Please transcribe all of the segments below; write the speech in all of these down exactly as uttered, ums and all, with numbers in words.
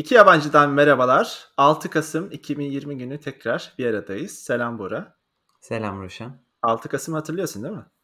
İki yabancıdan merhabalar. altı Kasım iki bin yirmi günü tekrar bir aradayız. Selam Bora. Selam Ruşen. altı Kasım'ı hatırlıyorsun değil mi?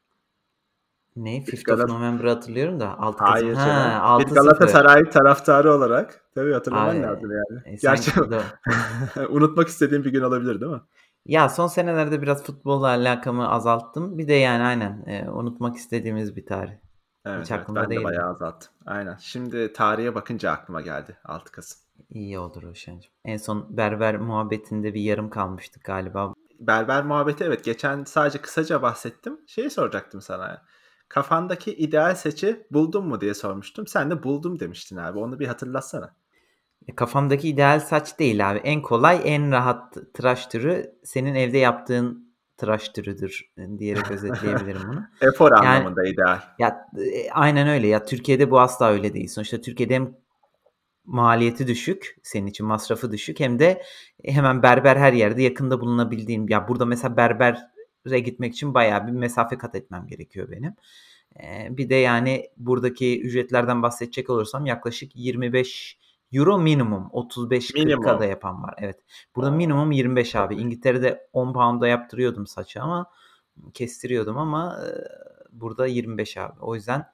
Ne? Bir Fifth of Galat November hatırlıyorum da altı Kasım. Hayır Ha, canım. Bir altı sıfır. Galatasaray taraftarı olarak tabii hatırlaman Abi lazım yani. e, Gerçi sen do- unutmak istediğim bir gün olabilir değil mi? ya son senelerde biraz futbolla alakamı azalttım. Bir de yani aynen e, unutmak istediğimiz bir tarih. Hiç Evet evet aklımda ben de değildi. bayağı azalttım. Aynen. Şimdi tarihe bakınca aklıma geldi altı Kasım. İyi oldu Ruşen'cim. En son berber muhabbetinde bir yarım kalmıştık galiba. Berber muhabbeti evet geçen sadece kısaca bahsettim. Şeyi soracaktım sana. Kafandaki ideal seçi buldun mu diye sormuştum. Sen de buldum demiştin abi. Onu bir hatırlatsana. E, Kafamdaki ideal saç değil abi. En kolay, en rahat tıraş türü senin evde yaptığın tıraş türüdür e, diyerek özetleyebilirim bunu. Efor Yani anlamında ideal. Ya e, aynen öyle. Ya Türkiye'de bu asla öyle değil. Sonuçta Türkiye'de hem maliyeti düşük, senin için masrafı düşük hem de hemen berber her yerde yakında bulunabildiğim. Ya burada mesela berbere gitmek için bayağı bir mesafe kat etmem gerekiyor benim. Ee, bir de yani buradaki ücretlerden bahsedecek olursam yaklaşık yirmi beş euro minimum. otuz beş kırka da Minimum. yapan var. Evet. Burada Oo, minimum yirmi beş abi. çok düşük. İngiltere'de on pound'a yaptırıyordum saçı ama kestiriyordum ama e, burada yirmi beş abi. O yüzden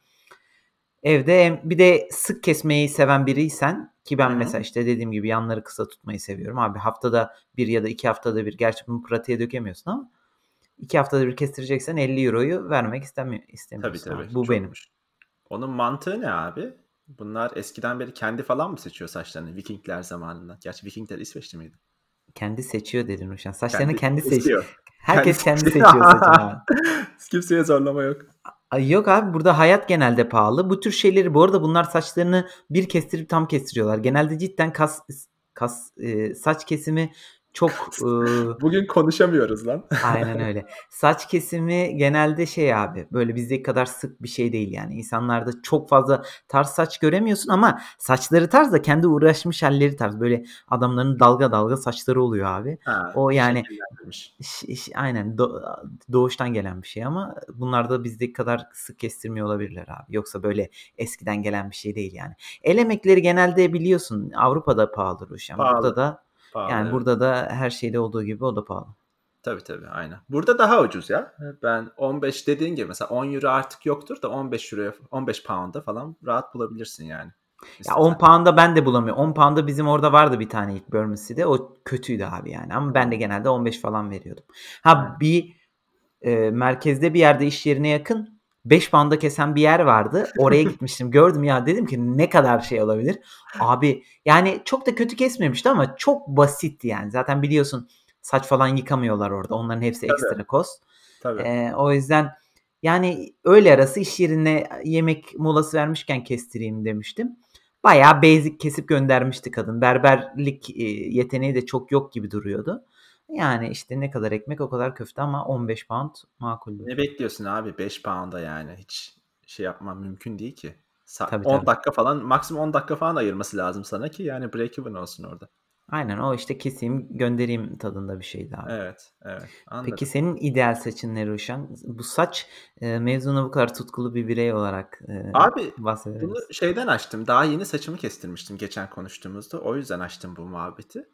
evde bir de sık kesmeyi seven biriysen ki Hı ben hı. mesela işte dediğim gibi yanları kısa tutmayı seviyorum. Abi haftada bir ya da iki haftada bir gerçi bunu pratiğe dökemiyorsun ama iki haftada bir kestireceksen elli euroyu vermek istemiyor, Tabii istemiyorsun tabii abi. Bu benim. çokmuş. Onun mantığı ne abi? Bunlar eskiden beri kendi falan mı seçiyor saçlarını Vikingler zamanında? Gerçi Vikingler İsveçli miydi? Kendi seçiyor dedin Uşan. Saçlarını Kendi kendi seç. kesiyor. Kendi Herkes kendi seçiyor. seçiyor saçını abi. Kimseye zorlama yok. Ay yok abi burada hayat genelde pahalı. Bu tür şeyleri bu arada bunlar saçlarını bir kestirip tam kestiriyorlar. Genelde cidden kas kas e, saç kesimi çok e, Bugün konuşamıyoruz lan. aynen öyle. Saç kesimi genelde şey abi böyle bizdeki kadar sık bir şey değil yani. İnsanlarda çok fazla tarz saç göremiyorsun ama saçları tarz da kendi uğraşmış halleri tarz. Böyle adamların dalga dalga saçları oluyor abi. Ha, O yani şekillendirmiş. ş- ş- aynen do- doğuştan gelen bir şey ama bunlar da bizdeki kadar sık kestirmiyor olabilirler abi. Yoksa böyle eskiden gelen bir şey değil yani. El emekleri genelde biliyorsun Avrupa'da pahalı Ruşen. Burada Pahalı. da Pahalı yani evet. burada da her şeyde olduğu gibi o da pahalı. Tabii tabii aynen. Burada daha ucuz ya. Ben on beş dediğin gibi mesela on euro artık yoktur da on beş euroya on beş pound'a falan rahat bulabilirsin yani Ya on istesen. pound'a ben de bulamıyorum. on pound'a bizim orada vardı bir tane ilk Burmes'de. O kötüydü abi yani. Ama ben de Hmm, genelde on beş falan veriyordum. Ha aynen. bir e, merkezde bir yerde iş yerine yakın beş pound'a kesen bir yer vardı. Oraya gitmiştim. Gördüm ya dedim ki ne kadar şey olabilir. Abi yani çok da kötü kesmemişti ama çok basitti yani. Zaten biliyorsun saç falan yıkamıyorlar orada. Onların hepsi Tabii ekstra cost. tabii. E, o yüzden yani öğle arası iş yerine yemek molası vermişken kestireyim demiştim. Bayağı basic kesip göndermişti kadın. Berberlik e, yeteneği de çok yok gibi duruyordu. Yani işte ne kadar ekmek o kadar köfte ama on beş pound makuldü. Ne bekliyorsun abi beş pound'a yani hiç şey yapman mümkün değil ki. Sa- Tabii on tabii. dakika falan maksimum on dakika falan ayırması lazım sana ki yani break even olsun orada. Aynen o işte keseyim göndereyim tadında bir şeydi abi. Evet evet Peki anladım. senin ideal saçın ne Ruşen? Bu saç e, mevzuna bu kadar tutkulu bir birey olarak e, Abi bunu bahsederiz. şeyden açtım. Daha yeni saçımı kestirmiştim geçen konuştuğumuzda. O yüzden açtım bu muhabbeti.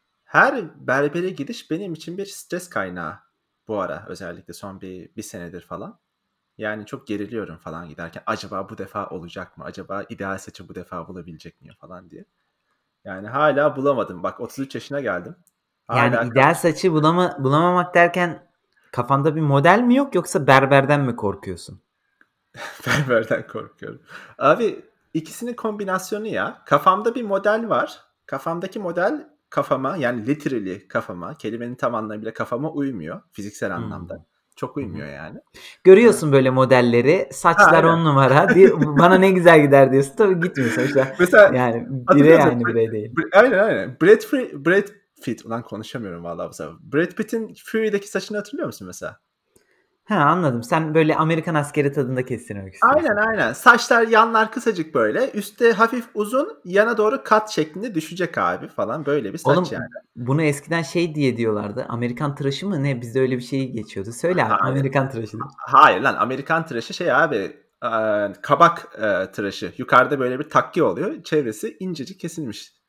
Her berbere gidiş benim için bir stres kaynağı bu ara özellikle son bir, bir senedir falan. Yani çok geriliyorum falan giderken. Acaba bu defa olacak mı? Acaba ideal saçı bu defa bulabilecek miyim falan diye. Yani hala bulamadım. Bak otuz üç yaşına geldim. Yani Hala ideal karşı saçı bulama, bulamamak derken kafanda bir model mi yok yoksa berberden mi korkuyorsun? berberden korkuyorum. Abi ikisinin kombinasyonu ya. Kafamda bir model var. Kafamdaki model kafama yani literally kafama, kelimenin tam anlamıyla kafama uymuyor fiziksel Hmm. anlamda. Çok Hı hı. uymuyor yani. Ee, Görüyorsun böyle modelleri. ha Saçlar aynen. on numara. Diyor, bana ne güzel gider diyorsun. Tabii gitmiyor sonuçta. Mesela Yani birey hatırlıyor musun? aynı birey değil. Br- Br- aynen aynen. Brad, Fre- Brad Pitt. Ulan konuşamıyorum vallahi bu sefer. Brad Pitt'in Fury'deki saçını hatırlıyor musun mesela? Ha anladım. Sen böyle Amerikan askeri tadında kestirmek Aynen istiyorsun. aynen. Saçlar yanlar kısacık böyle. Üstte hafif uzun. Yana doğru kat şeklinde düşecek abi falan. Böyle bir saç yani. Oğlum bunu eskiden şey diye diyorlardı. Amerikan tıraşı mı ne? Bizde öyle bir şey geçiyordu. Söyle abi. Hayır. Amerikan tıraşı diye. Hayır lan Amerikan tıraşı şey abi e, kabak e, tıraşı. Yukarıda böyle bir takki oluyor. Çevresi incecik kesilmiş.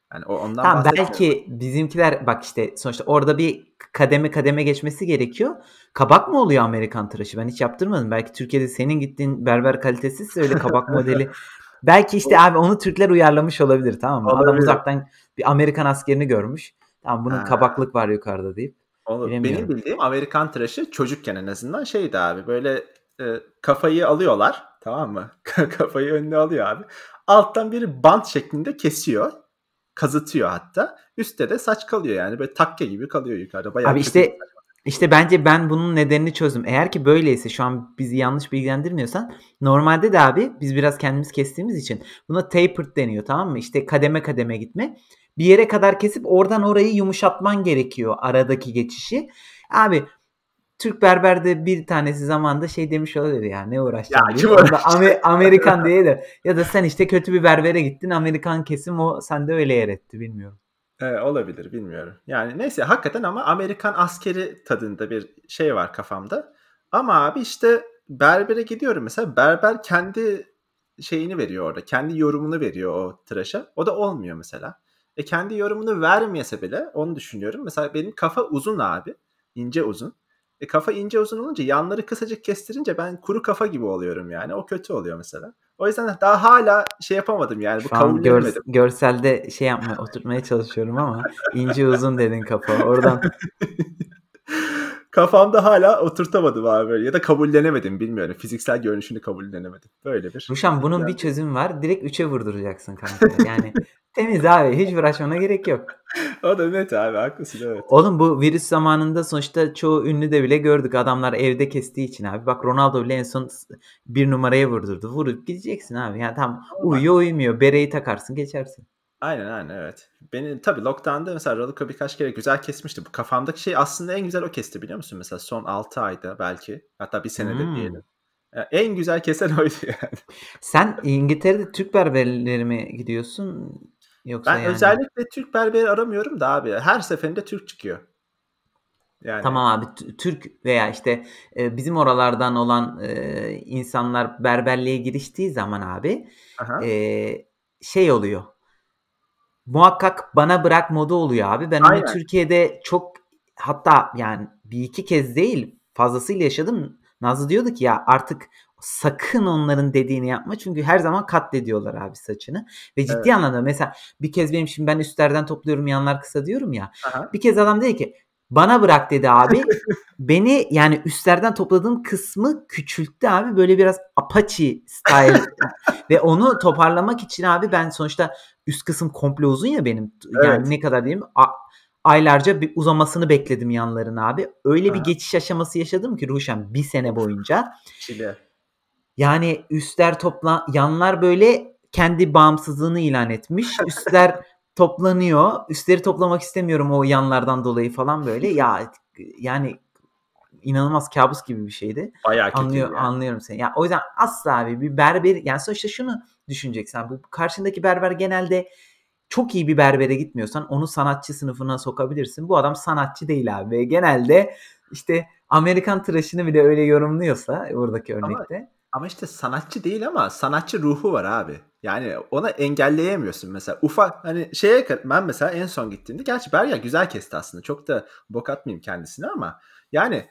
Yani o ondan Tamam, bahsetmiyorum. belki bizimkiler bak, işte, sonuçta orada bir k kademe kademe geçmesi gerekiyor. Kabak mı oluyor Amerikan tıraşı? Ben hiç yaptırmadım. Belki Türkiye'de senin gittiğin berber kalitesizse öyle kabak modeli. Belki, işte, Bu abi onu Türkler uyarlamış olabilir, tamam mı? Adam olabilir. uzaktan bir Amerikan askerini görmüş. Tamam, bunun Ha. kabaklık var yukarıda deyip. Olur. Benim Bilemiyorum. bildiğim Amerikan tıraşı çocukken en azından şeydi abi, böyle, eee, kafayı alıyorlar, tamam mı? Ka kafayı önüne alıyor abi. Alttan biri bant şeklinde kesiyor, kazıtıyor hatta. Üstte de saç kalıyor yani böyle takke gibi kalıyor yukarıda. Bayağı Abi, kötü bir işte saç. işte bence ben bunun nedenini çözdüm. Eğer ki böyleyse şu an bizi yanlış bilgilendirmiyorsan normalde de abi biz biraz kendimiz kestiğimiz için buna tapered deniyor, tamam mı? İşte kademe kademe gitme. Bir yere kadar kesip oradan orayı yumuşatman gerekiyor aradaki geçişi. Abi Türk berberde bir tanesi zamanında şey demiş olabilir ya ne Ya uğraşacağım deyip kim onu da uğraşacak? Ame Amerikan diye de ya da sen işte kötü bir berbere gittin Amerikan kesim o sende öyle yer etti bilmiyorum. Eee, olabilir, bilmiyorum. Yani neyse hakikaten ama Amerikan askeri tadında bir şey var kafamda. Ama abi, işte, berbere gidiyorum mesela, berber kendi şeyini veriyor orada, kendi yorumunu veriyor o tıraşa. O da olmuyor mesela. E, kendi yorumunu vermese bile onu düşünüyorum. Mesela benim kafa uzun abi, ince uzun. E, kafa ince uzun olunca yanları kısacık kestirince ben kuru kafa gibi oluyorum yani. O kötü oluyor mesela. O yüzden daha hâlâ şey yapamadım yani, bu Şu an görs kabullenemedim. görselde şey yapmaya, oturtmaya çalışıyorum ama ince uzun dedin kafa. Oradan Kafamda hâlâ oturtamadım abi böyle ya da kabullenemedim bilmiyorum. Fiziksel görünüşünü kabullenemedim. Böyle bir Ruşen bunun bir ikilemdeyim. çözümü var. Direkt üçe vurduracaksın kanka. Yani temiz abi. Hiç uğraşmana gerek yok. O da net abi, haklısın, evet. Oğlum bu virüs zamanında sonuçta çoğu ünlüde bile gördük. Adamlar evde kestiği için abi. Bak Ronaldo bile en son s bir numaraya vurdurdu. Vurup gideceksin abi. Yani tamam Normal. uyuyor uyumuyor. Bereyi takarsın geçersin. Aynen, aynen, evet. Beni tabii lockdown'da mesela Raluca birkaç kere güzel kesmişti. Bu kafamdaki şey aslında en güzel o kesti, biliyor musun? Mesela son altı ayda belki, hatta bir senede Hımm. diyelim. Eee, en güzel kesen oydu yani. Sen İngiltere'de Türk berberlerine mi gidiyorsun yoksa Ben yani özellikle Türk berberi aramıyorum da abi, her seferinde Türk çıkıyor. Yani. tamam abi, Tü Türk veya, işte, eee, bizim oralardan olan, eee, insanlar berberliğe giriştiği zaman abi, Hı hı. eee, şey oluyor, muhakkak bana bırak modu oluyor abi. Ben onu Aynen, Türkiye'de çok hatta yani bir iki kez değil fazlasıyla yaşadım. Nazlı diyordu ki ya artık sakın onların dediğini yapma çünkü her zaman katlediyorlar abi saçını ve ciddi evet. anlamda mesela bir kez benim şimdi ben üstlerden topluyorum yanlar kısa diyorum ya. Hı hı. Bir kez adam dedi ki bana bırak dedi abi. Beni yani üstlerden topladığım kısmı küçülttü abi. Böyle biraz Apache style ve onu toparlamak için abi ben sonuçta üst kısım komple uzun ya benim. Yani Evet. ne kadar diyeyim? A aylarca bir uzamasını bekledim yanların abi. Hı Öyle bir hı. geçiş aşaması yaşadım ki Ruşen bir sene Of, boyunca. çile. Yani üstler topla yanlar böyle kendi bağımsızlığını ilan etmiş. Üstler toplanıyor. Üstleri toplamak istemiyorum o yanlardan dolayı falan böyle. Ya yani İnanılmaz kabus gibi bir şeydi. Bayağı Anlıyor kötüydü yani. anlıyorum seni. Ya, o yüzden asla abi bir berber yani sonuçta şunu düşüneceksin abi, bu karşındaki berber genelde çok iyi bir berbere gitmiyorsan onu sanatçı sınıfına sokabilirsin. Bu adam sanatçı değil abi ve genelde, işte, Amerikan tıraşını bile öyle yorumluyorsa buradaki Ama örnekte. ama işte sanatçı değil ama sanatçı ruhu var abi. Yani ona engelleyemiyorsun mesela. Ufak, hani, şeye ka ben mesela en son gittiğimde gerçi Berya güzel kesti aslında. Çok da bok atmayayım kendisine ama yani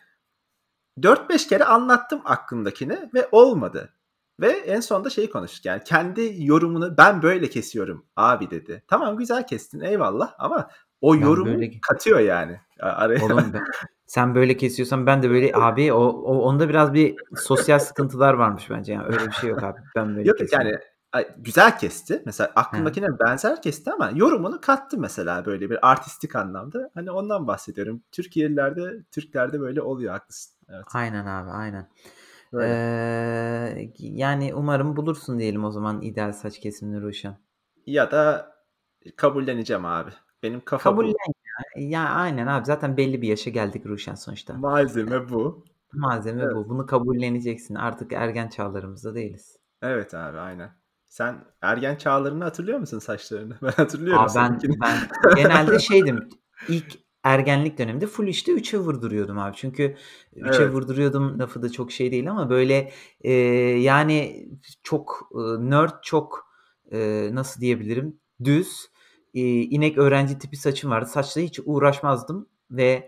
dört beş kere anlattım aklımdakini ve olmadı. Ve en sonunda şeyi konuştuk, yani kendi yorumunu "Ben böyle kesiyorum abi." dedi. Tamam, güzel kestin, eyvallah ama o Ben yorumu böyle katıyor yani a araya. Oğlum be sen böyle kesiyorsan ben de böyle abi o o onda biraz bir sosyal sıkıntılar varmış bence yani öyle bir şey yok abi. Ben böyle Yok, yok, yani, kesiyorum. ay, güzel kesti. Mesela He. aklımdakine benzer kesti ama yorumunu kattı mesela böyle bir artistik anlamda. Hani ondan bahsediyorum. Türkiye'lilerde, Türklerde böyle oluyor, haklısın. Evet, Aynen abi, aynen. böyle. Eee, yani umarım bulursun diyelim o zaman ideal saç kesimini Ruşen. Ya da kabulleneceğim abi. Benim kafa Kabullen bu. ya. Ya aynen abi zaten belli bir yaşa geldik Ruşen sonuçta. Eee, Malzeme bu. malzeme Evet. bu. Bunu kabulleneceksin. Artık ergen çağlarımızda değiliz. Evet abi, aynen. Sen ergen çağlarını hatırlıyor musun saçlarını? Ben hatırlıyorum Abi ben seninkini. ben genelde şeydim, ilk ergenlik döneminde full işte üçe vurduruyordum abi. Çünkü üçe Evet. vurduruyordum lafı da çok şey değil ama böyle, eee, yani çok, ııı, nerd, çok, eee, nasıl diyebilirim, düz, iii, inek öğrenci tipi saçım vardı. Saçla hiç uğraşmazdım ve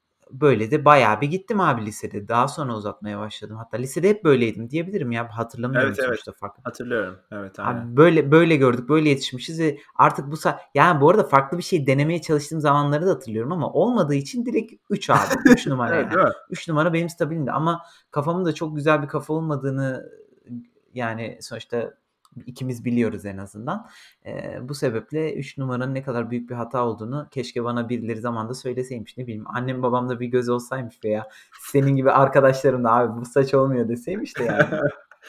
böyle de bayağı bir gittim abi lisede. Daha sonra uzatmaya başladım. Hatta lisede hep böyleydim diyebilirim ya. Hatırlamıyorum Evet, evet. sonuçta farklı. Hatırlıyorum. Evet, aynen. Abi böyle böyle gördük, böyle yetişmişiz ve artık bu sa yani bu arada farklı bir şey denemeye çalıştığım zamanları da hatırlıyorum ama olmadığı için direkt üç abi. üç numara Evet, yani. değil mi? üç numara benim stabilimdi ama kafamın da çok güzel bir kafa olmadığını yani sonuçta ikimiz biliyoruz en azından. Eee, bu sebeple üç numaranın ne kadar büyük bir hata olduğunu keşke bana birileri zamanında söyleseymiş. Ne bileyim annem babam da bir göz olsaymış veya senin gibi arkadaşlarım da abi bu saç olmuyor deseymiş de yani.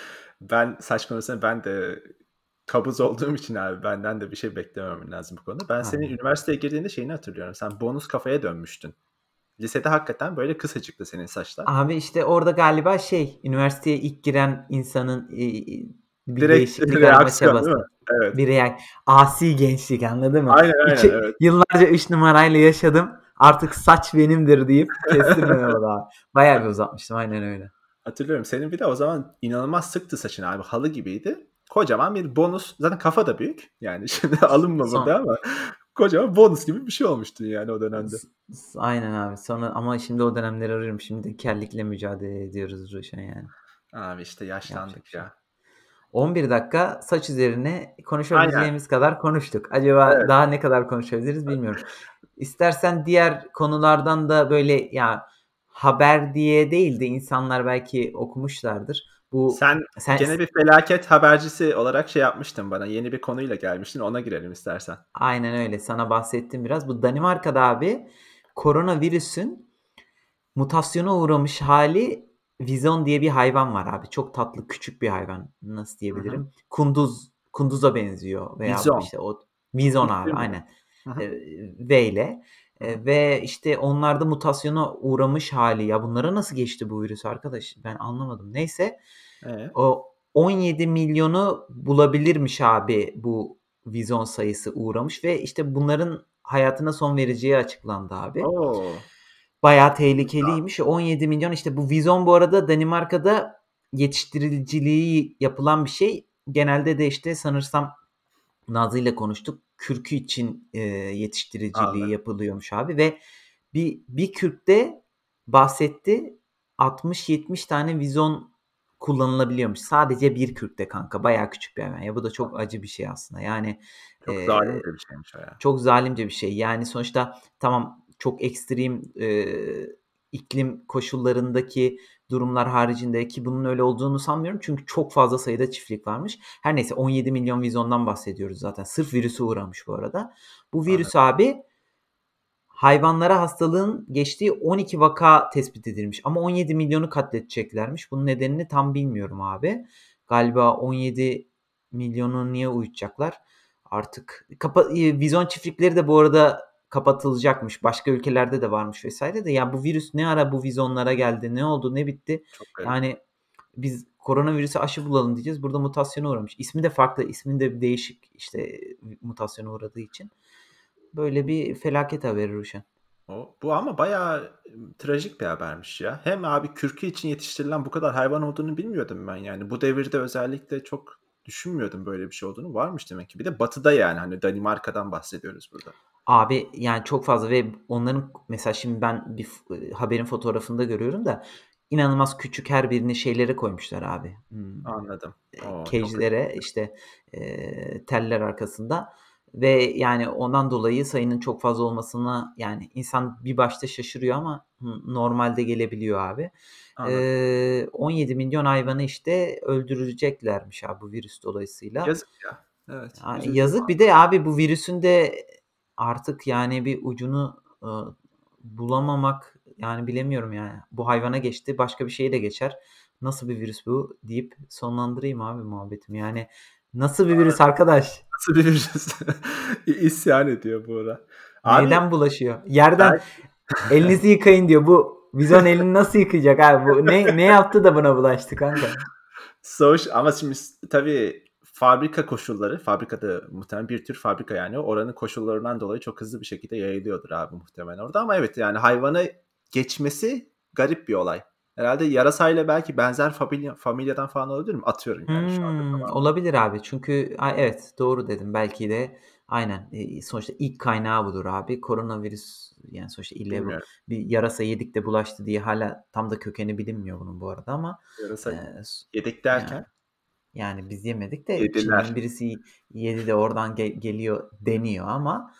Ben saç konusunda ben de kabız olduğum için abi benden de bir şey beklememen lazım bu konuda. Ben senin Aynen. üniversiteye girdiğinde şeyini hatırlıyorum. Sen bonus kafaya dönmüştün. Lisede hakikaten böyle kısacıktı senin saçlar. Abi işte orada galiba şey, üniversiteye ilk giren insanın, iii, bir Direkt değişiklik arama reaksiyon değil mi? çabası. Evet. Bir reak asi gençlik anladın mı? Aynen, aynen, İki evet. yıllarca üç numarayla yaşadım. Artık saç benimdir deyip kestirmeme o da. Bayağı bir uzatmıştım. Aynen öyle. Hatırlıyorum. Senin bir de o zaman inanılmaz sıktı saçın abi. Halı gibiydi. Kocaman bir bonus. Zaten kafa da büyük. Yani şimdi alınma burada Son ama kocaman bonus gibi bir şey olmuştun yani o dönemde. s s aynen abi. Sonra ama şimdi o dönemleri arıyorum. Şimdi kellikle mücadele ediyoruz Ruşen yani. Abi işte Yapacak bir yaşlandık şey yok. ya. on bir dakika saç üzerine Aynen. konuşabileceğimiz kadar konuştuk. Acaba Evet. daha ne kadar konuşabiliriz bilmiyorum. İstersen diğer konulardan da böyle ya haber diye değil de insanlar belki okumuşlardır. Bu Sen sen gene bir felaket habercisi olarak şey yapmıştın bana. Yeni bir konuyla gelmiştin. Ona girelim istersen. aynen öyle sana bahsettim biraz. Bu Danimarka'da abi koronavirüsün mutasyona uğramış hali vizon diye bir hayvan var abi. Çok tatlı küçük bir hayvan. Nasıl Hı hı. diyebilirim? Kunduz kunduza benziyor veya Bizon. işte o vizon abi İsmi mi o? aynen. Hı hı. Eee, V ile. Hı hı. Eee, ve işte onlarda mutasyona uğramış hali. Ya bunlara nasıl geçti bu virüs arkadaş? Ben anlamadım. Neyse E? o on yedi milyonu bulabilirmiş abi bu vizon sayısı uğramış ve işte bunların hayatına son vereceği açıklandı abi. O! Bayağı İlginç abi. tehlikeliymiş. on yedi milyon işte bu vizon bu arada Danimarka'da yetiştiriciliği yapılan bir şey. Genelde de işte sanırsam Nazlı ile konuştuk. Kürkü için, eee, yetiştiriciliği Anladım. yapılıyormuş abi ve bir bir kürkte bahsetti altmış yetmiş tane vizon kullanılabiliyormuş. Sadece bir kürkte kanka. Bayağı küçük bir hayvan. Ya bu da çok acı bir şey aslında. Yani, Çok eee zalimce bir şeymiş o ya. çok zalimce bir şey. Yani sonuçta tamam çok ekstrem, eee, iklim koşullarındaki durumlar haricinde ki bunun öyle olduğunu sanmıyorum. Çünkü çok fazla sayıda çiftlik varmış. Her neyse on yedi milyon vizondan bahsediyoruz zaten. Sırf virüse uğramış bu arada. Bu virüs Anladım. abi hayvanlara hastalığın geçtiği on iki vaka tespit edilmiş ama on yedi milyonu katledeceklermiş. Bunun nedenini tam bilmiyorum abi. Galiba on yedi milyonu niye uyutacaklar? Artık kapa eee, vizon çiftlikleri de bu arada kapatılacakmış. Başka ülkelerde de varmış vesaire de. Ya bu virüs ne ara bu vizonlara geldi? Ne oldu? Ne bitti? Çok garip. Yani biz koronavirüse aşı bulalım diyeceğiz. Burada mutasyona uğramış. İsmi de farklı. İsminde bir değişik işte mutasyona uğradığı için. Böyle bir felaket haberi Ruşen. O bu ama bayağı, ımm, trajik bir habermiş ya. Hem abi kürkü için yetiştirilen bu kadar hayvan olduğunu bilmiyordum ben yani. Bu devirde özellikle çok düşünmüyordum böyle bir şey olduğunu. Varmış demek ki. Bir de batıda yani, hani, Danimarka'dan bahsediyoruz burada. Abi, yani, çok fazla ve onların mesela şimdi ben bir f eee, haberin fotoğrafında görüyorum da inanılmaz küçük her birini şeylere koymuşlar abi, ımm, Anladım. eee, O! Çok cage'lere, üzücü. işte, eee, teller arkasında ve, yani, ondan dolayı sayının çok fazla olmasına, yani, insan bir başta şaşırıyor ama n normalde gelebiliyor abi. Anladım. Eee, on yedi milyon hayvanı, işte, öldüreceklermiş abi bu virüs dolayısıyla. Yazık ya. Evet, Ya, üzücü bir yazık bir de abi bu virüsün de artık, yani, bir ucunu, ııı, bulamamak, yani, bilemiyorum, yani. Bu hayvana geçti, başka bir şeye de geçer. Nasıl bir virüs bu deyip sonlandırayım abi muhabbetimi. Yani, nasıl bir virüs arkadaş? nasıl bir virüs? İ isyan ediyor bu ara. Abi Neyden bulaşıyor? Yerden belki elinizi yıkayın diyor. Bu bizon elini nasıl yıkayacak abi? Bu ne ne yaptı da buna bulaştı kanka? Soğuş ama şimdi s tabii fabrika koşulları, fabrikada muhtemelen bir tür fabrika yani, oranın koşullarından dolayı çok hızlı bir şekilde yayılıyordur abi muhtemelen orada ama evet, yani hayvanı geçmesi garip bir olay. Herhâlde yarasayla belki benzer familya familyadan falan olabilir mi? Atıyorum yani şu anda Hımm, tamamen. olabilir abi. Çünkü a evet, doğru dedin. Belki de Aynen. Eee, sonuçta ilk kaynağı budur abi. Koronavirüs, yani sonuçta ille bu Bilmiyorum. bir yarasa yedik de bulaştı diye hâlâ tam da kökeni bilinmiyor bunun bu arada ama, Yarasa eee, s yedik ya derken? yani biz yemedik de Çin'den Yediler. birisi yedi de oradan ge geliyor deniyor ama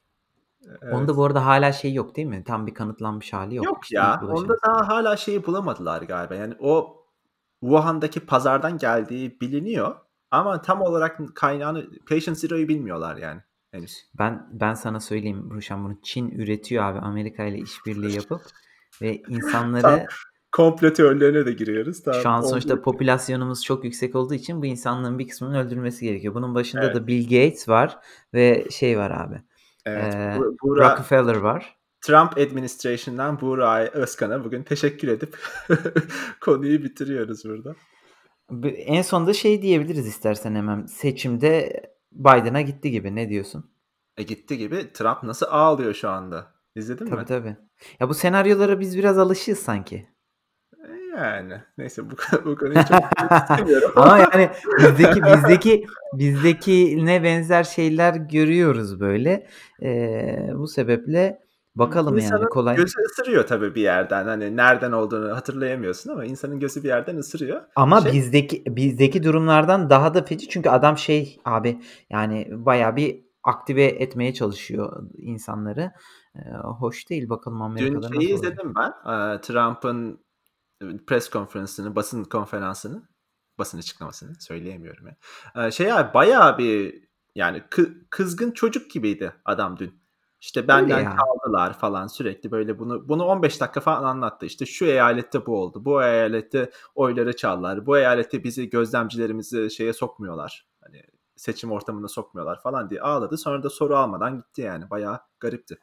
E onda bu evet. arada hâlâ şey yok değil mi? Tam bir kanıtlanmış hâli yok. Yok İşte ilk ya, onda bulaşan daha hâlâ şeyi bulamadılar galiba, yani o Wuhan'daki pazardan geldiği biliniyor ama tam olarak n kaynağını Patient Zero'yu bilmiyorlar yani henüz. Ben ben sana söyleyeyim Ruşen, bunu Çin üretiyor abi Amerika'yla işbirliği yapıp ve Tam insanları komplo teorilerine de giriyoruz. Şu Tamam, an oldu sonuçta bitti. popülasyonumuz çok yüksek olduğu için bu insanlığın bir kısmının öldürülmesi gerekiyor. Bunun başında Evet. da Bill Gates var ve şey var abi, Evet, eee, Bu Buğra Rockefeller var. Trump Administration'dan Buğra Özkan'a bugün teşekkür edip konuyu bitiriyoruz burada. B en sonunda şey diyebiliriz istersen hemen, seçimde Biden'a gitti gibi. Ne diyorsun? E, gitti gibi. Trump nasıl ağlıyor şu anda? İzledin Tabii, mi? tabii. Ya, bu senaryolara biz biraz alışığız sanki. E, yani. Neyse bu ko bu konuya çok girmek istemiyorum Ama ama yani bizdeki bizdeki bizdekine benzer şeyler görüyoruz böyle. Eee, bu sebeple Imm, bakalım yani insanın kolay gözü ısırıyor tabii bir yerden. Hani nereden olduğunu hatırlayamıyorsun ama insanın gözü bir yerden ısırıyor. Ama Şey bizdeki bizdeki durumlardan daha da feci çünkü adam şey abi, yani bayağı bir aktive etmeye çalışıyor insanları. Eee, hoş değil. Bakalım Dün Amerika'da şeyi nasıl olacak? izledim ben, eee, Trump'ın, ııı, press conference'ını, basın konferansını, basın açıklamasını söyleyemiyorum ya. Eee, şey abi bayağı bir yani kı kızgın çocuk gibiydi adam dün. İşte Öyle benden ya. çaldılar falan sürekli böyle bunu bunu on beş dakika falan anlattı. İşte şu eyalette bu oldu. Bu eyalette oyları çaldılar. Bu eyalette bizi gözlemcilerimizi şeye sokmuyorlar. Hani seçim ortamına sokmuyorlar falan diye ağladı. Sonra da soru almadan gitti yani. Bayağı garipti.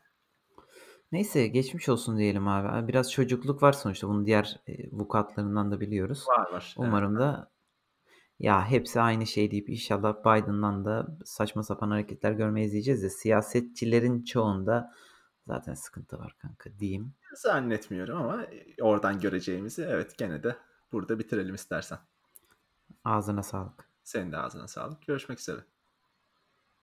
Neyse geçmiş olsun diyelim abi. Aaa, biraz çocukluk var sonuçta. Bunun diğer, eee, vukuatlarından da biliyoruz. Var, var. Evet. Umarım da ya hepsi aynı şey deyip inşallah Biden'dan da saçma sapan hareketler görmeyiz diyeceğiz de siyasetçilerin çoğunda zaten sıkıntı var kanka diyeyim. Zannetmiyorum ama, eee, oradan göreceğimizi evet gene de burada bitirelim istersen. Ağzına sağlık. Senin de ağzına sağlık. Görüşmek üzere.